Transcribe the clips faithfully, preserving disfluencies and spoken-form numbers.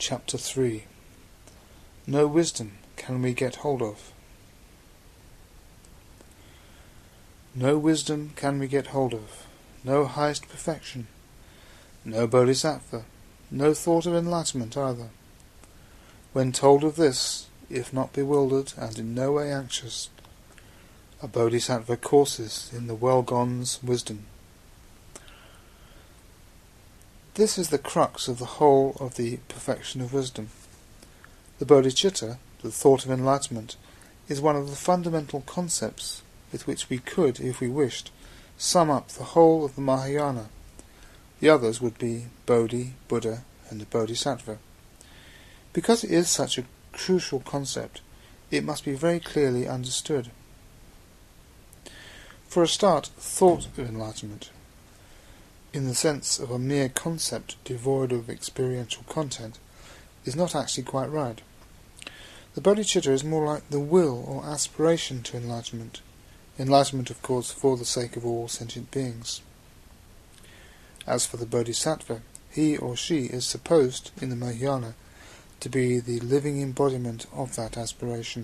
Chapter three. No wisdom can we get hold of. No wisdom can we get hold of, no highest perfection, no bodhisattva, no thought of enlightenment either. When told of this, if not bewildered and in no way anxious, a bodhisattva courses in the well-gone's wisdom. This is the crux of the whole of the perfection of wisdom. The bodhicitta, the thought of enlightenment, is one of the fundamental concepts with which we could, if we wished, sum up the whole of the Mahayana. The others would be Bodhi, Buddha, and the Bodhisattva. Because it is such a crucial concept, it must be very clearly understood. For a start, thought of enlightenment, in the sense of a mere concept devoid of experiential content, is not actually quite right. The bodhicitta is more like the will or aspiration to enlightenment. Enlightenment, of course, for the sake of all sentient beings. As for the bodhisattva, he or she is supposed, in the Mahayana, to be the living embodiment of that aspiration.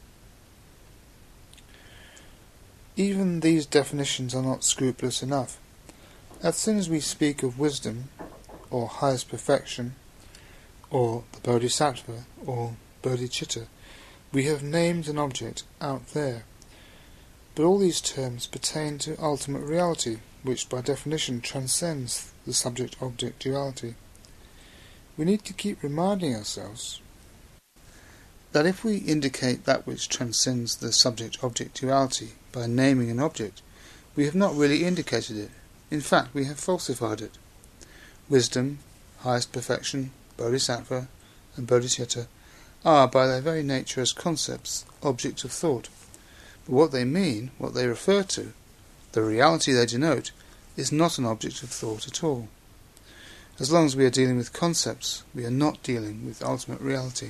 Even these definitions are not scrupulous enough. As soon as we speak of wisdom, or highest perfection, or the bodhisattva, or bodhicitta, we have named an object out there. But all these terms pertain to ultimate reality, which by definition transcends the subject-object duality. We need to keep reminding ourselves that if we indicate that which transcends the subject-object duality by naming an object, we have not really indicated it. In fact, we have falsified it. Wisdom, highest perfection, bodhisattva, and bodhicitta are, by their very nature as concepts, objects of thought. But what they mean, what they refer to, the reality they denote, is not an object of thought at all. As long as we are dealing with concepts, we are not dealing with ultimate reality.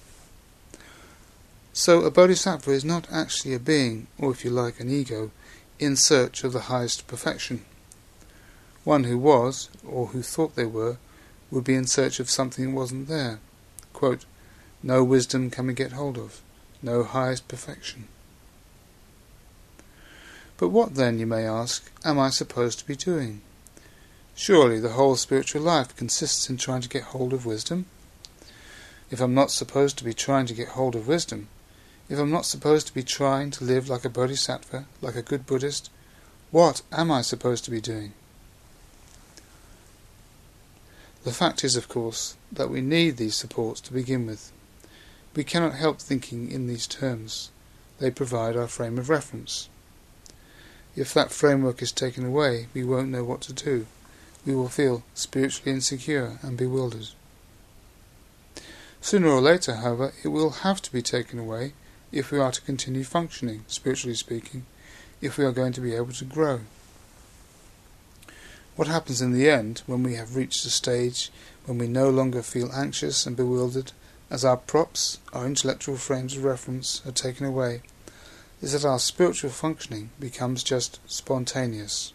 So a bodhisattva is not actually a being, or if you like an ego, in search of the highest perfection. One who was, or who thought they were, would be in search of something that wasn't there. Quote, no wisdom can we get hold of, no highest perfection. But what then, you may ask, am I supposed to be doing? Surely the whole spiritual life consists in trying to get hold of wisdom? If I'm not supposed to be trying to get hold of wisdom, if I'm not supposed to be trying to live like a bodhisattva, like a good Buddhist, what am I supposed to be doing? The fact is, of course, that we need these supports to begin with. We cannot help thinking in these terms. They provide our frame of reference. If that framework is taken away, we won't know what to do. We will feel spiritually insecure and bewildered. Sooner or later, however, it will have to be taken away if we are to continue functioning, spiritually speaking, if we are going to be able to grow. What happens in the end, when we have reached a stage when we no longer feel anxious and bewildered, as our props, our intellectual frames of reference, are taken away, is that our spiritual functioning becomes just spontaneous.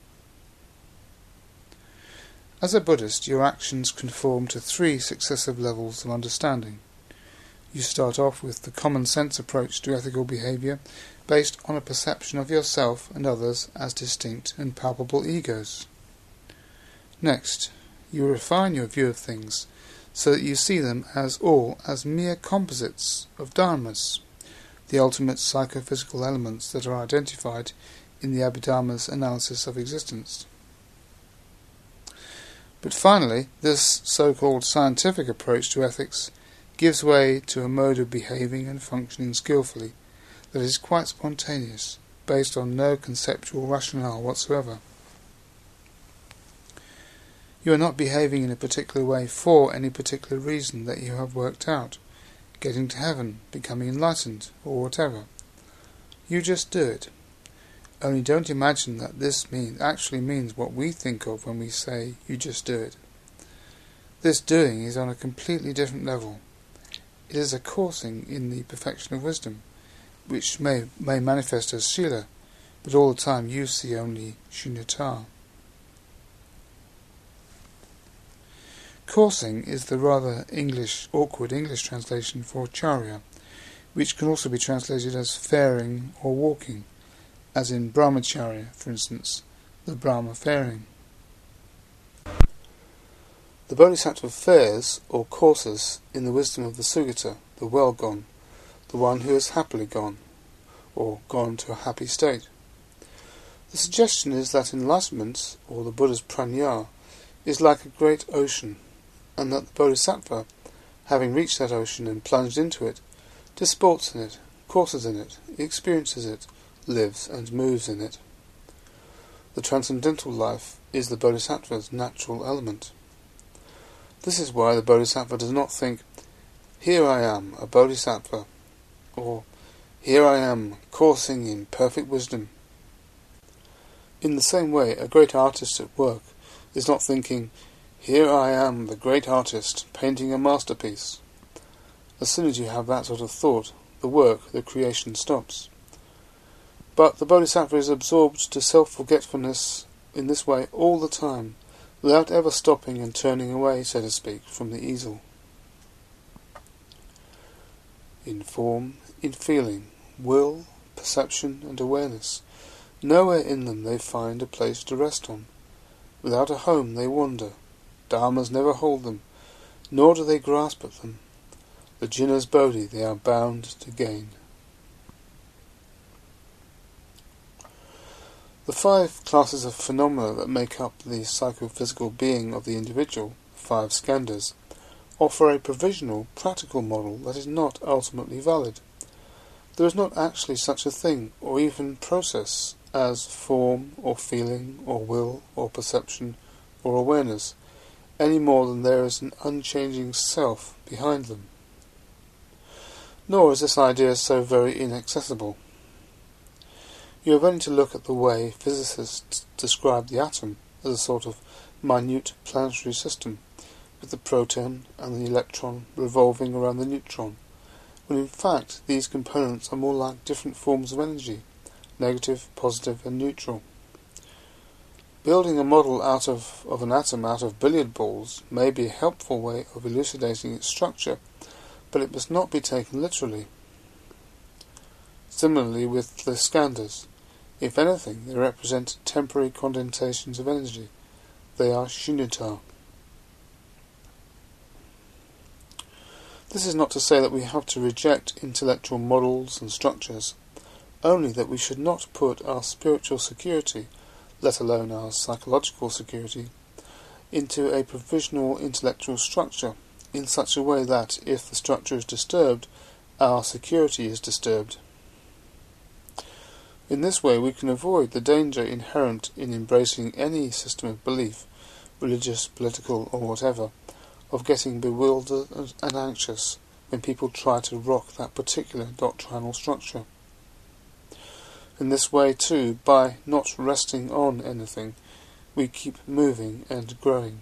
As a Buddhist, your actions conform to three successive levels of understanding. You start off with the common sense approach to ethical behaviour, based on a perception of yourself and others as distinct and palpable egos. Next, you refine your view of things, so that you see them as all as mere composites of dharmas, the ultimate psychophysical elements that are identified in the Abhidharma's analysis of existence. But finally, this so-called scientific approach to ethics gives way to a mode of behaving and functioning skillfully that is quite spontaneous, based on no conceptual rationale whatsoever. You are not behaving in a particular way for any particular reason that you have worked out, getting to heaven, becoming enlightened, or whatever. You just do it. Only don't imagine that this mean, actually means what we think of when we say, you just do it. This doing is on a completely different level. It is a coursing in the perfection of wisdom, which may, may manifest as Shila, but all the time you see only Shunyata. Coursing is the rather English, awkward English translation for charya, which can also be translated as faring or walking, as in brahmacharya, for instance, the Brahma faring. The Bodhisattva fares, or courses, in the wisdom of the Sugata, the well-gone, the one who is happily gone, or gone to a happy state. The suggestion is that enlightenment, or the Buddha's prajna, is like a great ocean, and that the Bodhisattva, having reached that ocean and plunged into it, disports in it, courses in it, experiences it, lives and moves in it. The transcendental life is the Bodhisattva's natural element. This is why the Bodhisattva does not think, "Here I am, a Bodhisattva," or "Here I am, coursing in perfect wisdom." In the same way, a great artist at work is not thinking, "Here I am, the great artist, painting a masterpiece." As soon as you have that sort of thought, the work, the creation stops. But the Bodhisattva is absorbed to self-forgetfulness in this way all the time, without ever stopping and turning away, so to speak, from the easel. In form, in feeling, will, perception and awareness, nowhere in them they find a place to rest on. Without a home they wander. Dharmas never hold them, nor do they grasp at them. The Jinna's Bodhi they are bound to gain. The five classes of phenomena that make up the psychophysical being of the individual, five skandhas, offer a provisional, practical model that is not ultimately valid. There is not actually such a thing, or even process, as form, or feeling, or will, or perception, or awareness, any more than there is an unchanging self behind them. Nor is this idea so very inaccessible. You have only to look at the way physicists describe the atom as a sort of minute planetary system, with the proton and the electron revolving around the neutron, when in fact these components are more like different forms of energy, negative, positive and neutral. Building a model out of, of an atom out of billiard balls may be a helpful way of elucidating its structure, but it must not be taken literally. Similarly with the skandhas. If anything, they represent temporary condensations of energy. They are shunyata. This is not to say that we have to reject intellectual models and structures, only that we should not put our spiritual security, let alone our psychological security, into a provisional intellectual structure, in such a way that, if the structure is disturbed, our security is disturbed. In this way we can avoid the danger inherent in embracing any system of belief, religious, political, or whatever, of getting bewildered and anxious when people try to rock that particular doctrinal structure. In this way, too, by not resting on anything, we keep moving and growing.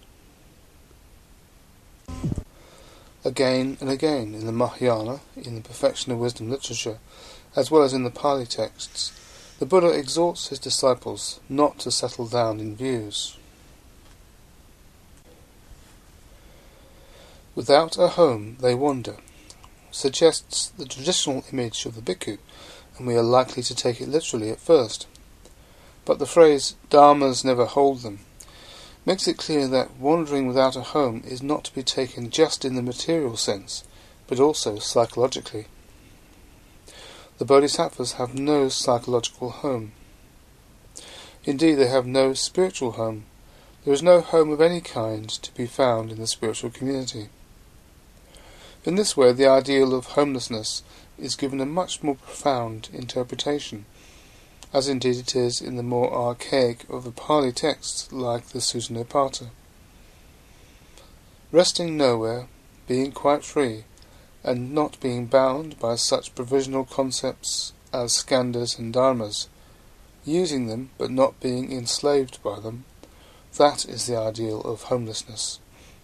Again and again in the Mahayana, in the Perfection of Wisdom literature, as well as in the Pali texts, the Buddha exhorts his disciples not to settle down in views. Without a home they wander, suggests the traditional image of the bhikkhu, and we are likely to take it literally at first. But the phrase, dharmas never hold them, makes it clear that wandering without a home is not to be taken just in the material sense, but also psychologically. The Bodhisattvas have no psychological home. Indeed, they have no spiritual home. There is no home of any kind to be found in the spiritual community. In this way, the ideal of homelessness is given a much more profound interpretation, as indeed it is in the more archaic of the Pali texts like the Sutta Nipata. Resting nowhere, being quite free, and not being bound by such provisional concepts as skandhas and dharmas, using them but not being enslaved by them, that is the ideal of homelessness.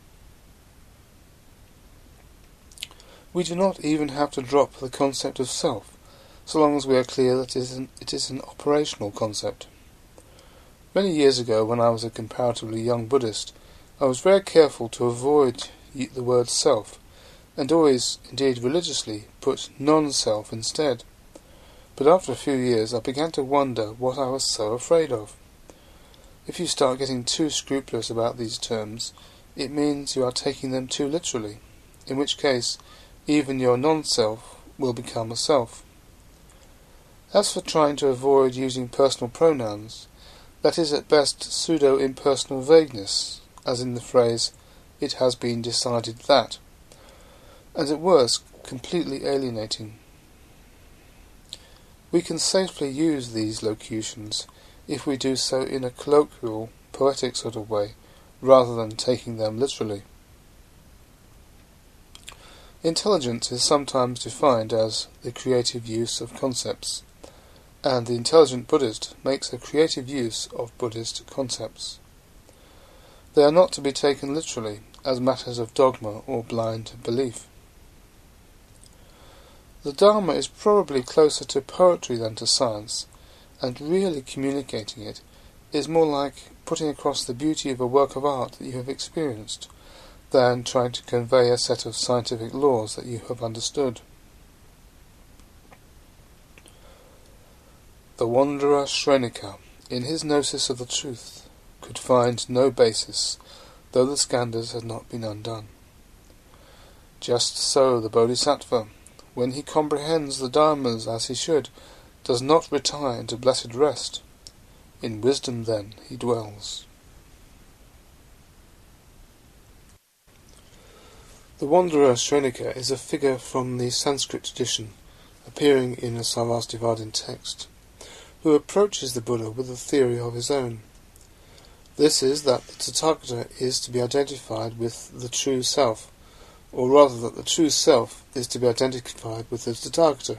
We do not even have to drop the concept of self, so long as we are clear that it is an, it is an operational concept. Many years ago, when I was a comparatively young Buddhist, I was very careful to avoid the word self, and always, indeed religiously, put non-self instead. But after a few years I began to wonder what I was so afraid of. If you start getting too scrupulous about these terms, it means you are taking them too literally, in which case even your non-self will become a self. As for trying to avoid using personal pronouns, that is at best pseudo-impersonal vagueness, as in the phrase, "it has been decided that," and at worst completely alienating. We can safely use these locutions if we do so in a colloquial, poetic sort of way, rather than taking them literally. Intelligence is sometimes defined as the creative use of concepts, and the intelligent Buddhist makes a creative use of Buddhist concepts. They are not to be taken literally as matters of dogma or blind belief. The Dharma is probably closer to poetry than to science, and really communicating it is more like putting across the beauty of a work of art that you have experienced, than trying to convey a set of scientific laws that you have understood. The wanderer Shrenika, in his gnosis of the truth, could find no basis, though the skandhas had not been undone. Just so the Bodhisattva, when he comprehends the dharmas as he should, does not retire into blessed rest. In wisdom then he dwells. The wanderer Shrenika is a figure from the Sanskrit tradition, appearing in a Sarvastivadin text, who approaches the Buddha with a theory of his own. This is that the Tathagata is to be identified with the true self, or rather that the true self is to be identified with the Tathagata.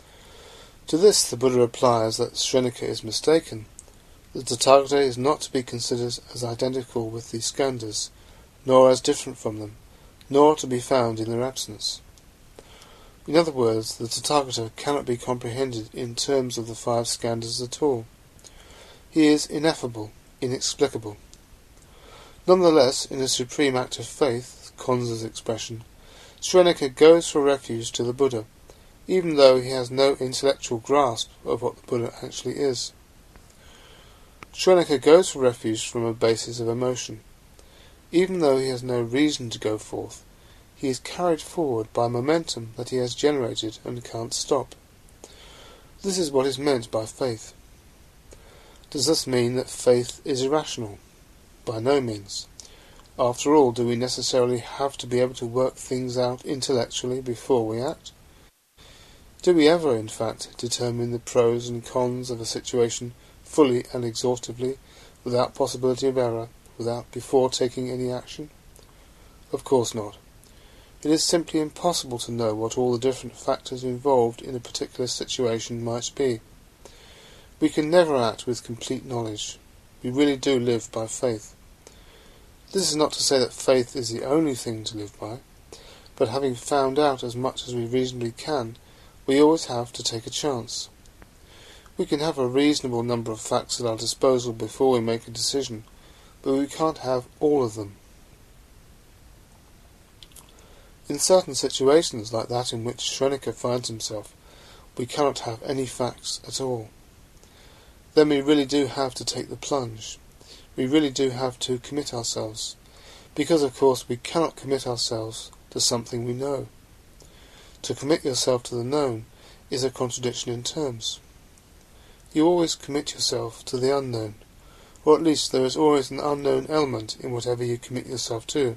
To this the Buddha replies that Shrenika is mistaken. The Tathagata is not to be considered as identical with the skandhas, nor as different from them, nor to be found in their absence. In other words, the Tathagata cannot be comprehended in terms of the five skandhas at all. He is ineffable, inexplicable. Nonetheless, in a supreme act of faith, Konza's expression, Shrenika goes for refuge to the Buddha, even though he has no intellectual grasp of what the Buddha actually is. Shrenika goes for refuge from a basis of emotion. Even though he has no reason to go forth, he is carried forward by momentum that he has generated and can't stop. This is what is meant by faith. Does this mean that faith is irrational? By no means. After all, do we necessarily have to be able to work things out intellectually before we act? Do we ever, in fact, determine the pros and cons of a situation fully and exhaustively, without possibility of error, without before taking any action? Of course not. It is simply impossible to know what all the different factors involved in a particular situation might be. We can never act with complete knowledge. We really do live by faith. This is not to say that faith is the only thing to live by, but having found out as much as we reasonably can, we always have to take a chance. We can have a reasonable number of facts at our disposal before we make a decision, but we can't have all of them. In certain situations like that in which Shrenika finds himself, we cannot have any facts at all. Then we really do have to take the plunge. We really do have to commit ourselves, because of course we cannot commit ourselves to something we know. To commit yourself to the known is a contradiction in terms. You always commit yourself to the unknown, or at least there is always an unknown element in whatever you commit yourself to.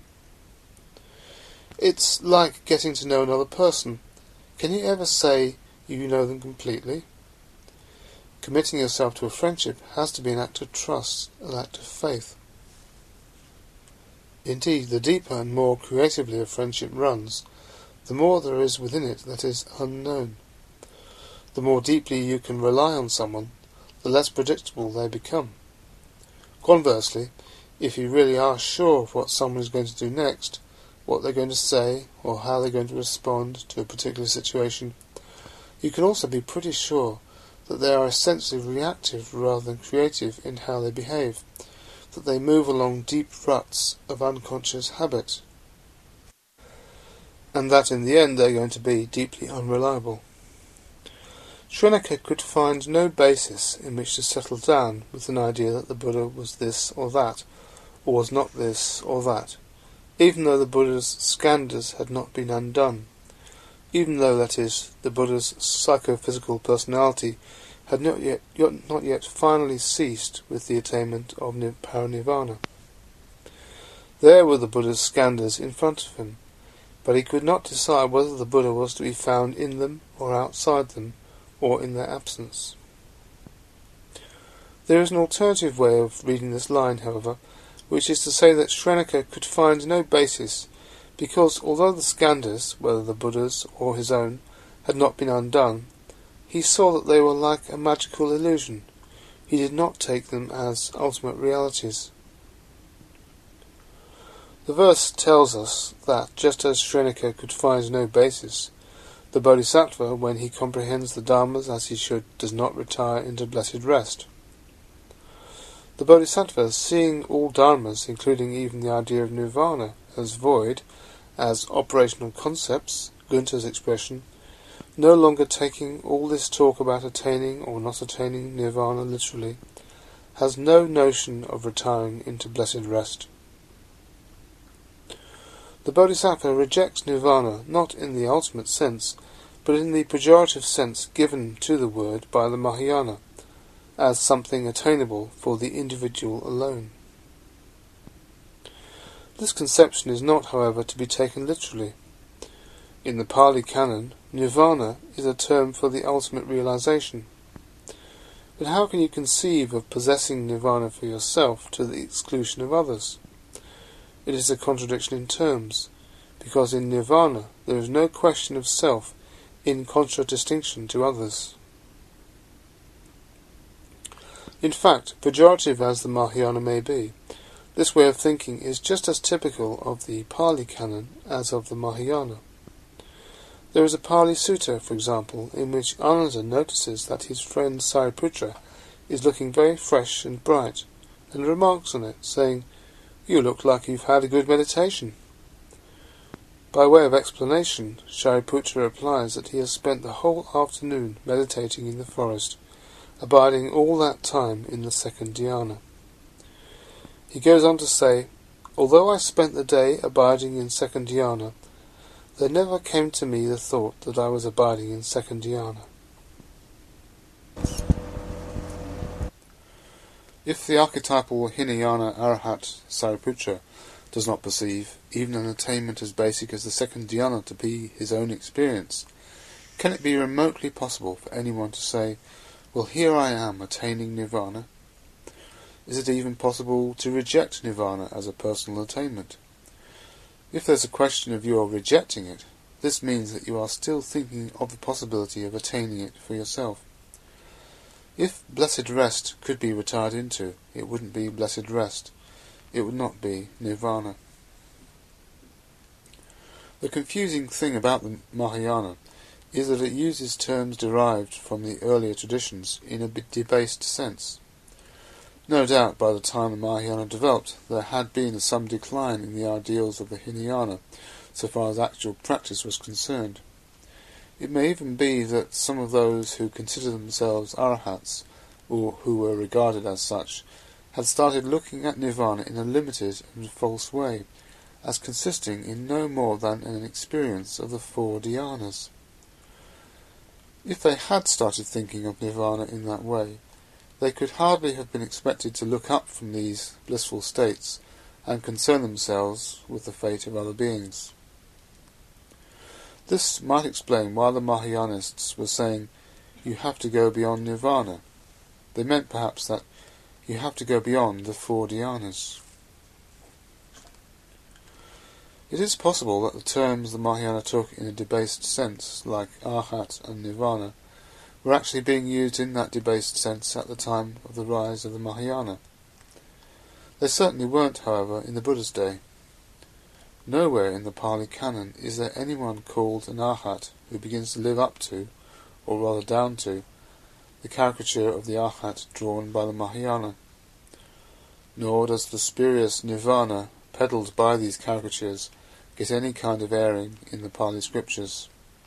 It's like getting to know another person. Can you ever say you know them completely? Committing yourself to a friendship has to be an act of trust, an act of faith. Indeed, the deeper and more creatively a friendship runs, the more there is within it that is unknown. The more deeply you can rely on someone, the less predictable they become. Conversely, if you really are sure of what someone is going to do next, what they're going to say, or how they're going to respond to a particular situation, you can also be pretty sure that they are essentially reactive rather than creative in how they behave, that they move along deep ruts of unconscious habit, and that in the end they're going to be deeply unreliable. Srinivasa could find no basis in which to settle down with an idea that the Buddha was this or that, or was not this or that, even though the Buddha's skandhas had not been undone, even though, that is, the Buddha's psychophysical personality had not yet, not yet finally ceased with the attainment of parinirvana. There were the Buddha's skandhas in front of him, but he could not decide whether the Buddha was to be found in them or outside them, or in their absence. There is an alternative way of reading this line, however, which is to say that Srinivasa could find no basis, because although the skandhas, whether the Buddha's or his own, had not been undone, he saw that they were like a magical illusion. He did not take them as ultimate realities. The verse tells us that, just as Srinivasa could find no basis, the Bodhisattva, when he comprehends the Dharmas as he should, does not retire into blessed rest. The Bodhisattva, seeing all Dharmas, including even the idea of nirvana, as void, as operational concepts, Gunther's expression, no longer taking all this talk about attaining or not attaining nirvana literally, has no notion of retiring into blessed rest. The Bodhisattva rejects nirvana not in the ultimate sense, but in the pejorative sense given to the word by the Mahayana, as something attainable for the individual alone. This conception is not, however, to be taken literally. In the Pali Canon, nirvana is a term for the ultimate realization. But how can you conceive of possessing nirvana for yourself to the exclusion of others? It is a contradiction in terms, because in nirvana there is no question of self in contradistinction to others. In fact, pejorative as the Mahayana may be, this way of thinking is just as typical of the Pali Canon as of the Mahayana. There is a Pali Sutta, for example, in which Ananda notices that his friend Sariputra is looking very fresh and bright, and remarks on it, saying, "You look like you've had a good meditation." By way of explanation, Shariputra replies that he has spent the whole afternoon meditating in the forest, abiding all that time in the second dhyana. He goes on to say, "Although I spent the day abiding in second dhyana, there never came to me the thought that I was abiding in second dhyana." If the archetypal Hinayana Arahat Sariputra does not perceive even an attainment as basic as the second dhyana to be his own experience, can it be remotely possible for anyone to say, "Well, here I am attaining nirvana"? Is it even possible to reject nirvana as a personal attainment? If there's a question of your rejecting it, this means that you are still thinking of the possibility of attaining it for yourself. If blessed rest could be retired into, it wouldn't be blessed rest. It would not be nirvana. The confusing thing about the Mahayana is that it uses terms derived from the earlier traditions in a debased sense. No doubt by the time the Mahayana developed, there had been some decline in the ideals of the Hinayana, so far as actual practice was concerned. It may even be that some of those who consider themselves arahats, or who were regarded as such, had started looking at nirvana in a limited and false way, as consisting in no more than an experience of the four dhyanas. If they had started thinking of nirvana in that way, they could hardly have been expected to look up from these blissful states and concern themselves with the fate of other beings. This might explain why the Mahayanists were saying, "You have to go beyond nirvana." They meant perhaps that you have to go beyond the four dhyanas. It is possible that the terms the Mahayana took in a debased sense, like arhat and nirvana, were actually being used in that debased sense at the time of the rise of the Mahayana. They certainly weren't, however, in the Buddha's day. Nowhere in the Pali Canon is there anyone called an arhat who begins to live up to, or rather down to, the caricature of the arhat drawn by the Mahayana. nor does the spurious nirvana peddled by these caricatures get any kind of airing in the Pali scriptures.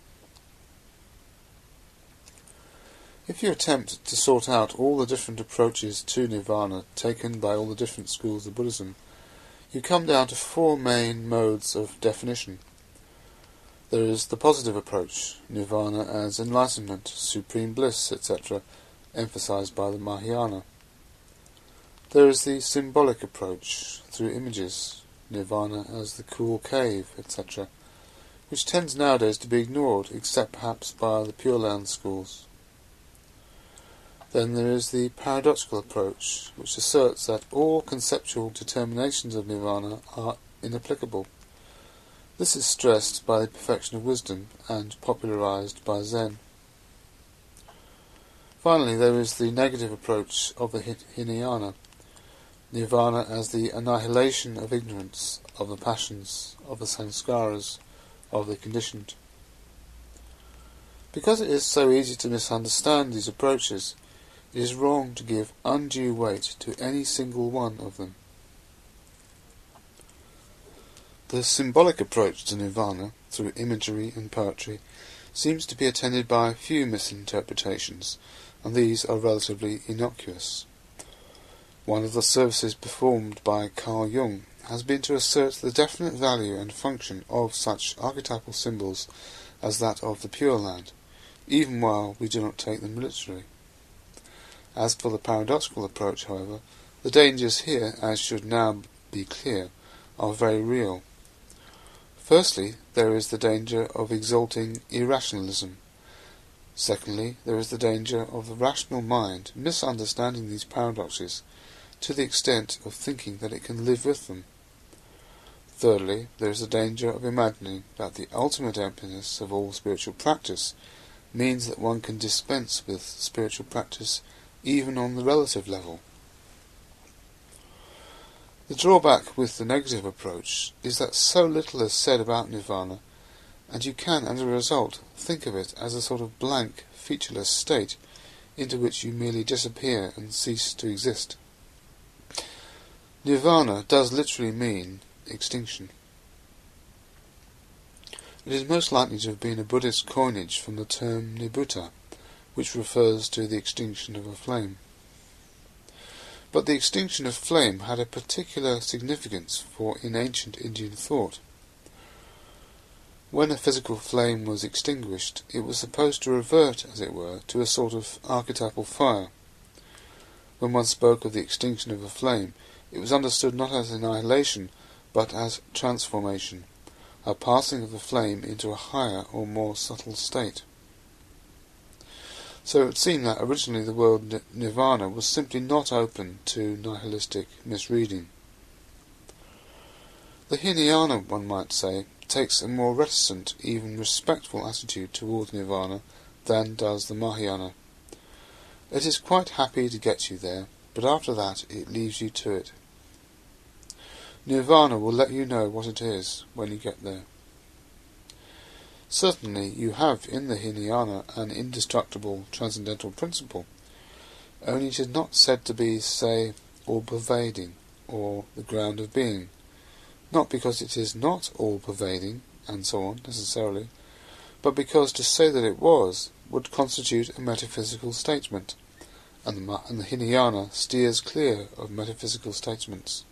If you attempt to sort out all the different approaches to nirvana taken by all the different schools of Buddhism, you come down to four main modes of definition. There is the positive approach, nirvana as enlightenment, supreme bliss, et cetera, emphasized by the Mahayana. There is the symbolic approach, through images, nirvana as the cool cave, et cetera, which tends nowadays to be ignored, except perhaps by the Pure Land schools. Then there is the paradoxical approach, which asserts that all conceptual determinations of nirvana are inapplicable. This is stressed by the perfection of wisdom and popularized by Zen. Finally, there is the negative approach of the Hinayana, nirvana as the annihilation of ignorance, of the passions, of the sanskaras, of the conditioned. Because it is so easy to misunderstand these approaches, it is wrong to give undue weight to any single one of them. The symbolic approach to nirvana, through imagery and poetry, seems to be attended by few misinterpretations, and these are relatively innocuous. One of the services performed by Carl Jung has been to assert the definite value and function of such archetypal symbols as that of the Pure Land, even while we do not take them literally. As for the paradoxical approach, however, the dangers here, as should now be clear, are very real. Firstly, there is the danger of exalting irrationalism. Secondly, there is the danger of the rational mind misunderstanding these paradoxes to the extent of thinking that it can live with them. Thirdly, there is the danger of imagining that the ultimate emptiness of all spiritual practice means that one can dispense with spiritual practice even on the relative level. The drawback with the negative approach is that so little is said about nirvana, and you can, as a result, think of it as a sort of blank, featureless state into which you merely disappear and cease to exist. Nirvana does literally mean extinction. It is most likely to have been a Buddhist coinage from the term nibbutta, which refers to the extinction of a flame. But the extinction of flame had a particular significance for in ancient Indian thought. When a physical flame was extinguished, it was supposed to revert, as it were, to a sort of archetypal fire. When one spoke of the extinction of a flame, it was understood not as annihilation, but as transformation, a passing of the flame into a higher or more subtle state. So it would seem that originally the word nirvana was simply not open to nihilistic misreading. The Hinayana, one might say, takes a more reticent, even respectful attitude towards nirvana than does the Mahayana. It is quite happy to get you there, but after that it leaves you to it. Nirvana will let you know what it is when you get there. Certainly you have in the Hinayana an indestructible transcendental principle, only it is not said to be, say, all-pervading, or the ground of being, not because it is not all-pervading, and so on, necessarily, but because to say that it was would constitute a metaphysical statement, and the, and the Hinayana steers clear of metaphysical statements.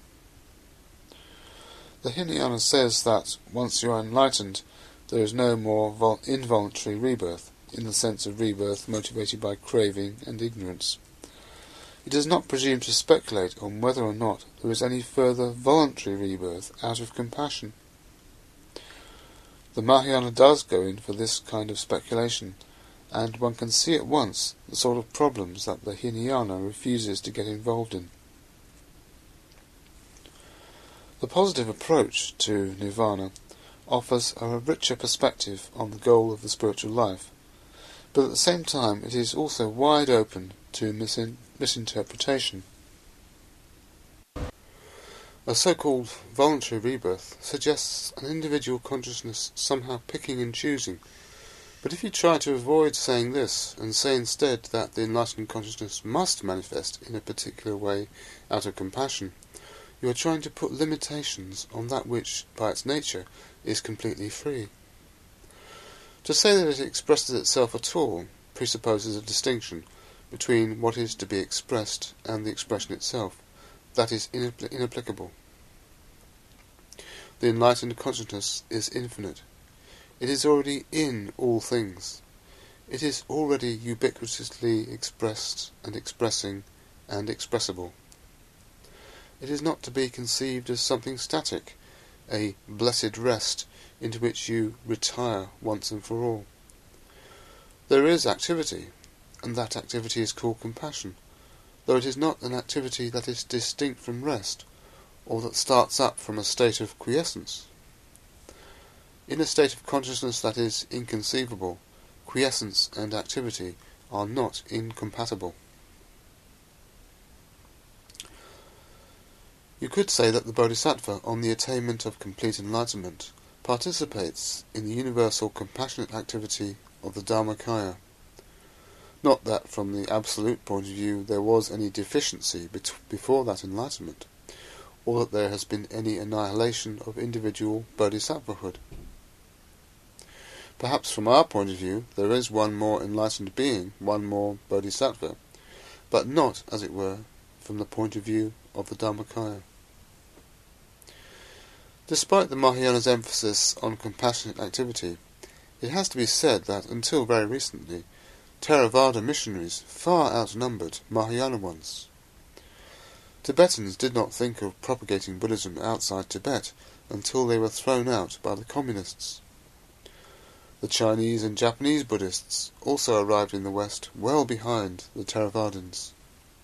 The Hinayana says that, once you are enlightened, there is no more vol- involuntary rebirth, in the sense of rebirth motivated by craving and ignorance. It does not presume to speculate on whether or not there is any further voluntary rebirth out of compassion. The Mahayana does go in for this kind of speculation, and one can see at once the sort of problems that the Hinayana refuses to get involved in. The positive approach to nirvana offers a richer perspective on the goal of the spiritual life, but at the same time it is also wide open to misin- misinterpretation. A so-called voluntary rebirth suggests an individual consciousness somehow picking and choosing, but if you try to avoid saying this, and say instead that the enlightened consciousness must manifest in a particular way out of compassion, you are trying to put limitations on that which, by its nature, is completely free. To say that it expresses itself at all presupposes a distinction between what is to be expressed and the expression itself. That is inappl- inapplicable. The enlightened consciousness is infinite. It is already in all things. It is already ubiquitously expressed and expressing and expressible. It is not to be conceived as something static, a blessed rest into which you retire once and for all. There is activity, and that activity is called compassion, though it is not an activity that is distinct from rest, or that starts up from a state of quiescence. In a state of consciousness that is inconceivable, quiescence and activity are not incompatible. You could say that the Bodhisattva, on the attainment of complete enlightenment, participates in the universal compassionate activity of the Dharmakaya. Not that from the absolute point of view there was any deficiency bet- before that enlightenment, or that there has been any annihilation of individual bodhisattvahood. Perhaps from our point of view there is one more enlightened being, one more bodhisattva, but not, as it were, from the point of view of the Dharmakaya. Despite the Mahayana's emphasis on compassionate activity, it has to be said that, until very recently, Theravada missionaries far outnumbered Mahayana ones. Tibetans did not think of propagating Buddhism outside Tibet until they were thrown out by the communists. The Chinese and Japanese Buddhists also arrived in the West well behind the Theravadins.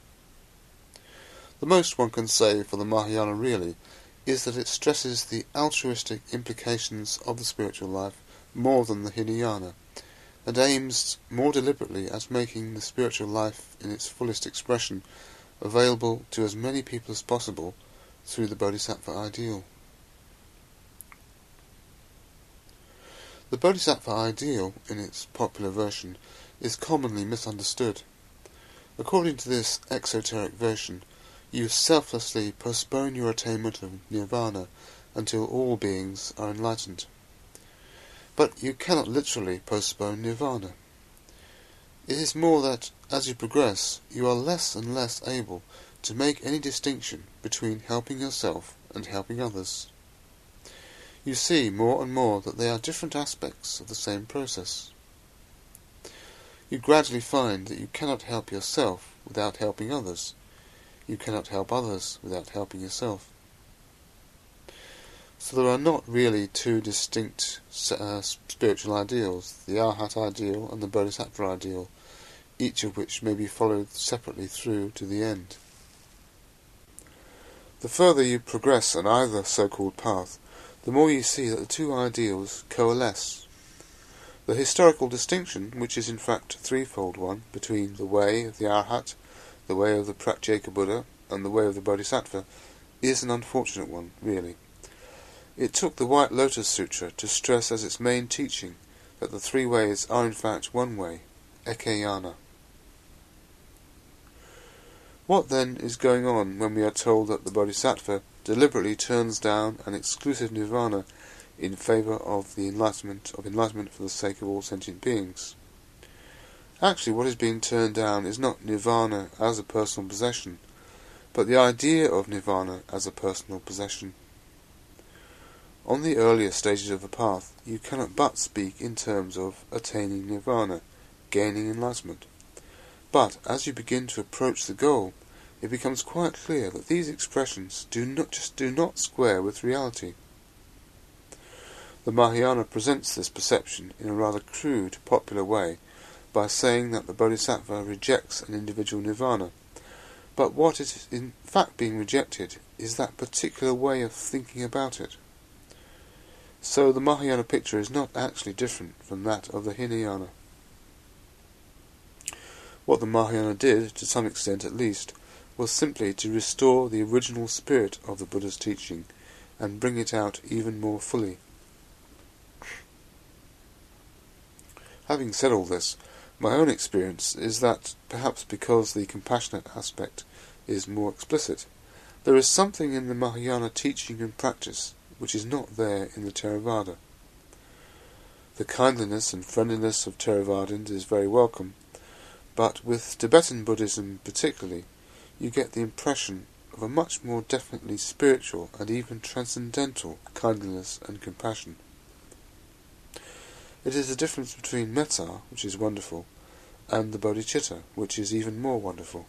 The most one can say for the Mahayana really is that it stresses the altruistic implications of the spiritual life more than the Hinayana, and aims more deliberately at making the spiritual life in its fullest expression available to as many people as possible through the Bodhisattva ideal. The Bodhisattva ideal, in its popular version, is commonly misunderstood. According to this exoteric version, you selflessly postpone your attainment of nirvana until all beings are enlightened. But you cannot literally postpone nirvana. It is more that, as you progress, you are less and less able to make any distinction between helping yourself and helping others. You see more and more that they are different aspects of the same process. You gradually find that you cannot help yourself without helping others. You cannot help others without helping yourself. So there are not really two distinct uh, spiritual ideals, the Arhat ideal and the Bodhisattva ideal, each of which may be followed separately through to the end. The further you progress on either so-called path, the more you see that the two ideals coalesce. The historical distinction, which is in fact a threefold one, between the way of the Arhat, the way of the Pratyeka Buddha, and the way of the Bodhisattva, is an unfortunate one, really. It took the White Lotus Sutra to stress as its main teaching that the three ways are in fact one way, Ekayana. What then is going on when we are told that the Bodhisattva deliberately turns down an exclusive nirvana in favour of the enlightenment of enlightenment for the sake of all sentient beings? Actually, what is being turned down is not nirvana as a personal possession, but the idea of nirvana as a personal possession. On the earlier stages of the path, you cannot but speak in terms of attaining nirvana, gaining enlightenment. But as you begin to approach the goal, it becomes quite clear that these expressions do not just do not square with reality. The Mahayana presents this perception in a rather crude, popular way by saying that the Bodhisattva rejects an individual nirvana, but what is in fact being rejected is that particular way of thinking about it. So the Mahayana picture is not actually different from that of the Hinayana. What the Mahayana did, to some extent at least, was simply to restore the original spirit of the Buddha's teaching and bring it out even more fully. Having said all this, my own experience is that, perhaps because the compassionate aspect is more explicit, There is something in the Mahayana teaching and practice which is not there in the Theravada. The kindliness and friendliness of Theravadins is very welcome, but with Tibetan Buddhism particularly, you get the impression of a much more definitely spiritual and even transcendental kindliness and compassion. It is the difference between metta, which is wonderful, and the bodhicitta, which is even more wonderful.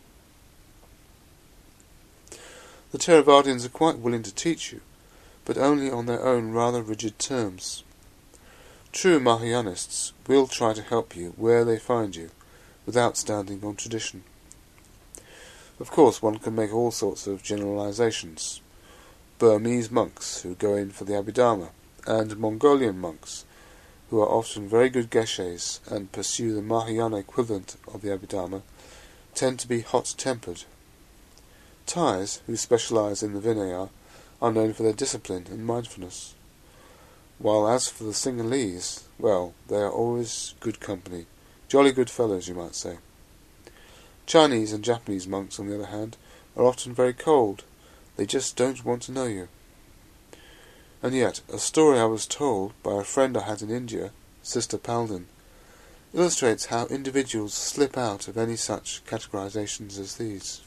The Theravadins are quite willing to teach you, but only on their own rather rigid terms. True Mahayanists will try to help you where they find you, without standing on tradition. Of course, one can make all sorts of generalizations. Burmese monks who go in for the Abhidharma, and Mongolian monks who are often very good geshes and pursue the Mahayana equivalent of the Abhidharma, tend to be hot-tempered. Thais, who specialize in the Vinaya, are known for their discipline and mindfulness, while as for the Sinhalese, well, they are always good company, jolly good fellows, you might say. Chinese and Japanese monks, on the other hand, are often very cold. They just don't want to know you. And yet, a story I was told by a friend I had in India, Sister Palden, illustrates how individuals slip out of any such categorizations as these.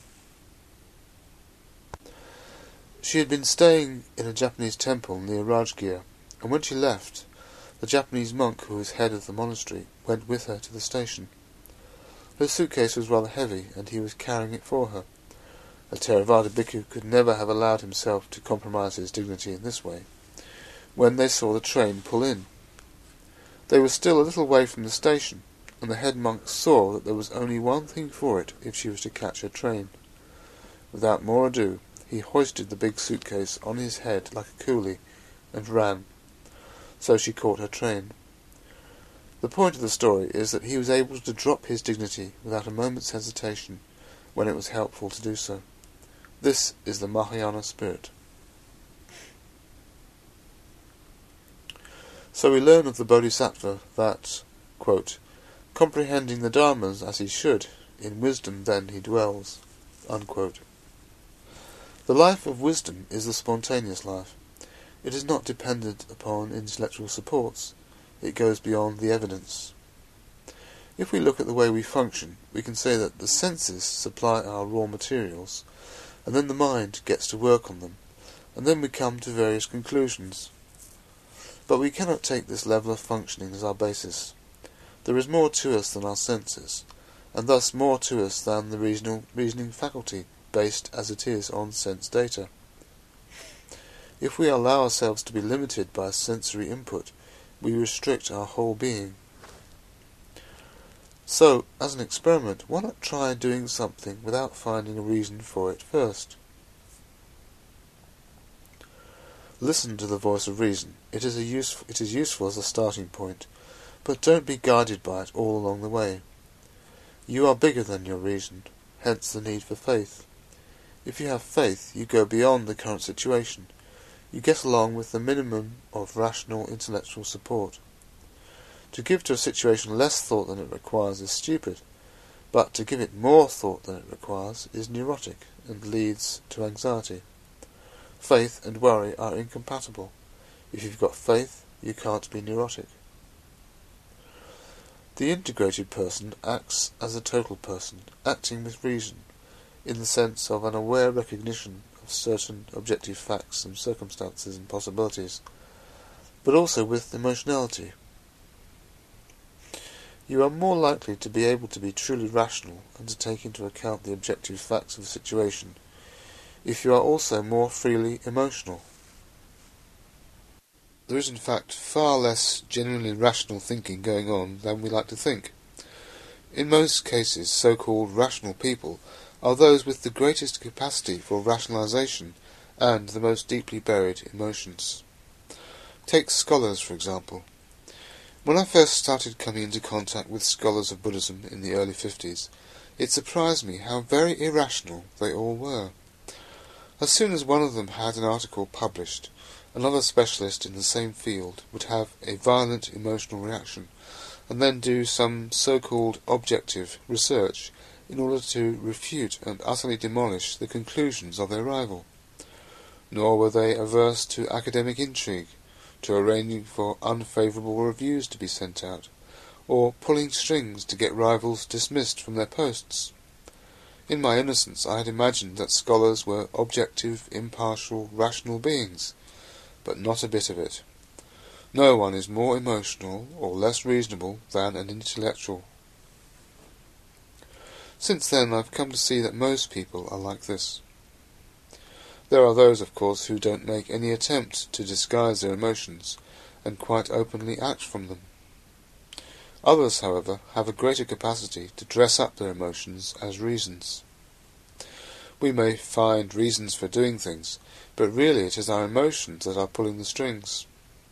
She had been staying in a Japanese temple near Rajgir, and when she left, the Japanese monk who was head of the monastery went with her to the station. Her suitcase was rather heavy, and he was carrying it for her. A Theravada bhikkhu could never have allowed himself to compromise his dignity in this way. When they saw the train pull in, they were still a little way from the station, and the head monk saw that there was only one thing for it if she was to catch her train. Without more ado, he hoisted the big suitcase on his head like a coolie, and ran. So she caught her train. The point of the story is that he was able to drop his dignity without a moment's hesitation when it was helpful to do so. This is the Mahayana spirit. So we learn of the Bodhisattva that, quote, comprehending the Dharmas as he should, in wisdom then he dwells, unquote. The life of wisdom is the spontaneous life. It is not dependent upon intellectual supports. It goes beyond the evidence. If we look at the way we function, we can say that the senses supply our raw materials, and then the mind gets to work on them, and then we come to various conclusions. But we cannot take this level of functioning as our basis. There is more to us than our senses, and thus more to us than the reasonal, reasoning faculty, based as it is on sense data. If we allow ourselves to be limited by sensory input, we restrict our whole being. So, as an experiment, why not try doing something without finding a reason for it first? Listen to the voice of reason. It is, a useful, it is useful as a starting point, but don't be guided by it all along the way. You are bigger than your reason, hence the need for faith. If you have faith, you go beyond the current situation. You get along with the minimum of rational intellectual support. To give to a situation less thought than it requires is stupid, but to give it more thought than it requires is neurotic and leads to anxiety. Faith and worry are incompatible. If you've got faith, you can't be neurotic. The integrated person acts as a total person, acting with reason, in the sense of an aware recognition of certain objective facts and circumstances and possibilities, but also with emotionality. You are more likely to be able to be truly rational and to take into account the objective facts of the situation if you are also more freely emotional. There is in fact far less genuinely rational thinking going on than we like to think. In most cases, so-called rational people are those with the greatest capacity for rationalization and the most deeply buried emotions. Take scholars, for example. When I first started coming into contact with scholars of Buddhism in the early fifties, it surprised me how very irrational they all were. As soon as one of them had an article published, another specialist in the same field would have a violent emotional reaction, and then do some so-called objective research in order to refute and utterly demolish the conclusions of their rival. nor were they averse to academic intrigue, to arranging for unfavourable reviews to be sent out, or pulling strings to get rivals dismissed from their posts. In my innocence I had imagined that scholars were objective, impartial, rational beings, but not a bit of it. No one is more emotional or less reasonable than an intellectual. Since then I've come to see that most people are like this. There are those, of course, who don't make any attempt to disguise their emotions, and quite openly act from them. Others, however, have a greater capacity to dress up their emotions as reasons. We may find reasons for doing things, but really it is our emotions that are pulling the strings.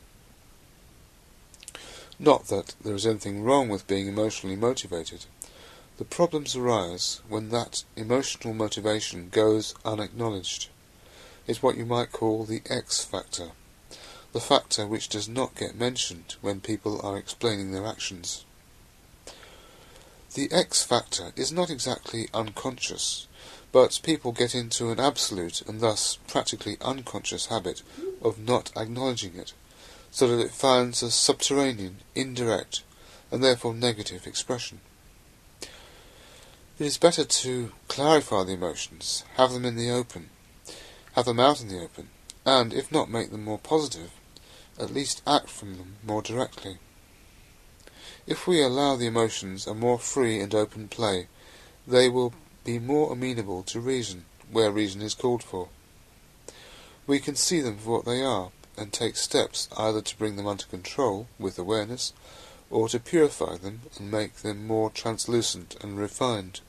Not that there is anything wrong with being emotionally motivated. The problems arise when that emotional motivation goes unacknowledged. It's what you might call the X factor, the factor which does not get mentioned when people are explaining their actions. The X factor is not exactly unconscious, but people get into an absolute and thus practically unconscious habit of not acknowledging it, so that it finds a subterranean, indirect, and therefore negative expression. It is better to clarify the emotions, have them in the open, have them out in the open, and, if not make them more positive, at least act from them more directly. If we allow the emotions a more free and open play, they will be more amenable to reason, where reason is called for. We can see them for what they are, and take steps either to bring them under control with awareness, or to purify them and make them more translucent and refined.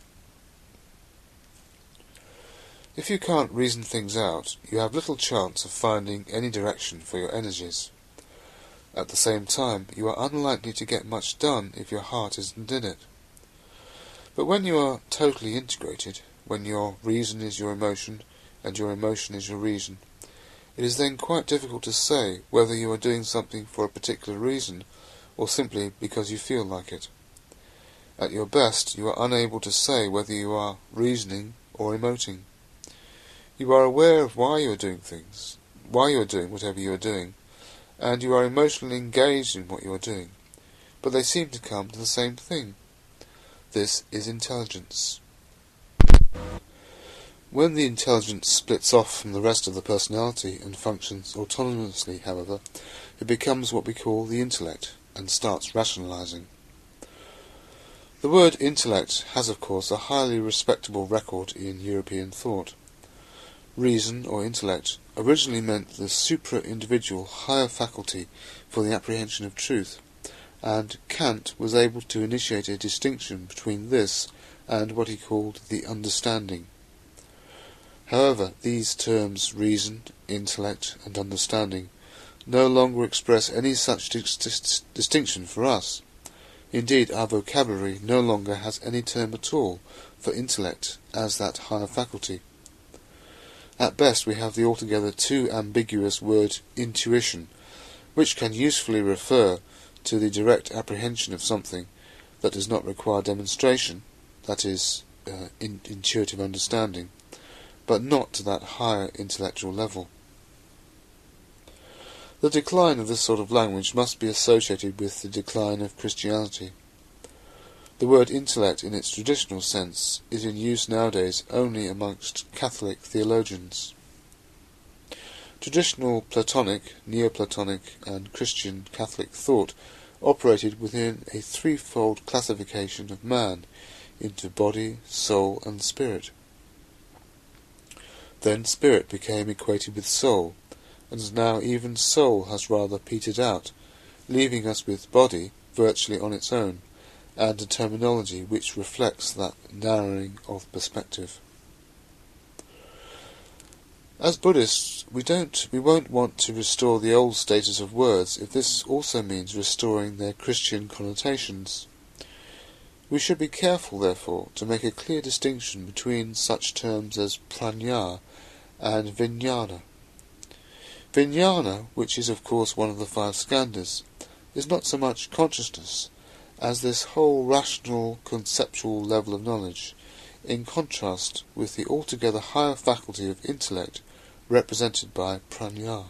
If you can't reason things out, you have little chance of finding any direction for your energies. At the same time, you are unlikely to get much done if your heart isn't in it. But when you are totally integrated, when your reason is your emotion, and your emotion is your reason, it is then quite difficult to say whether you are doing something for a particular reason, or simply because you feel like it. At your best, you are unable to say whether you are reasoning or emoting. You are aware of why you are doing things, why you are doing whatever you are doing, and you are emotionally engaged in what you are doing, but they seem to come to the same thing. This is intelligence. When the intelligence splits off from the rest of the personality and functions autonomously, however, it becomes what we call the intellect, and starts rationalizing. The word intellect has, of course, a highly respectable record in European thought. Reason, or intellect, originally meant the supra-individual higher faculty for the apprehension of truth, and Kant was able to initiate a distinction between this and what he called the understanding. However, these terms, reason, intellect, and understanding, no longer express any such dis dis distinction for us. Indeed, our vocabulary no longer has any term at all for intellect as that higher faculty. At best we have the altogether too ambiguous word intuition, which can usefully refer to the direct apprehension of something that does not require demonstration, that is, uh, in intuitive understanding, but not to that higher intellectual level. The decline of this sort of language must be associated with the decline of Christianity. The word intellect in its traditional sense is in use nowadays only amongst Catholic theologians. Traditional Platonic, Neoplatonic, and Christian Catholic thought operated within a threefold classification of man into body, soul, and spirit. Then spirit became equated with soul, and now even soul has rather petered out, leaving us with body virtually on its own, and a terminology which reflects that narrowing of perspective. As Buddhists, we don't, we won't want to restore the old status of words if this also means restoring their Christian connotations. We should be careful, therefore, to make a clear distinction between such terms as prajna and vijnana. Vijnana, which is of course one of the five skandhas, is not so much consciousness as this whole rational, conceptual level of knowledge, in contrast with the altogether higher faculty of intellect, represented by prajna.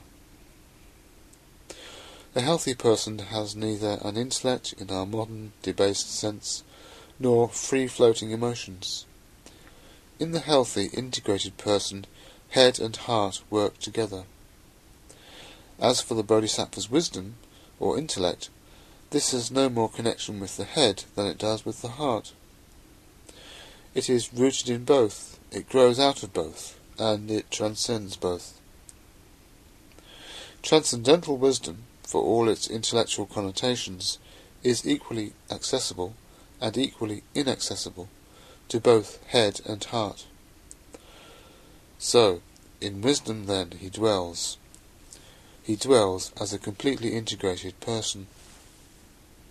A healthy person has neither an intellect in our modern debased sense, nor free-floating emotions. In the healthy, integrated person, head and heart work together. As for the Bodhisattva's wisdom, or intellect, this has no more connection with the head than it does with the heart. It is rooted in both, it grows out of both, and it transcends both. Transcendental wisdom, for all its intellectual connotations, is equally accessible and equally inaccessible to both head and heart. So, in wisdom then he dwells. He dwells as a completely integrated person.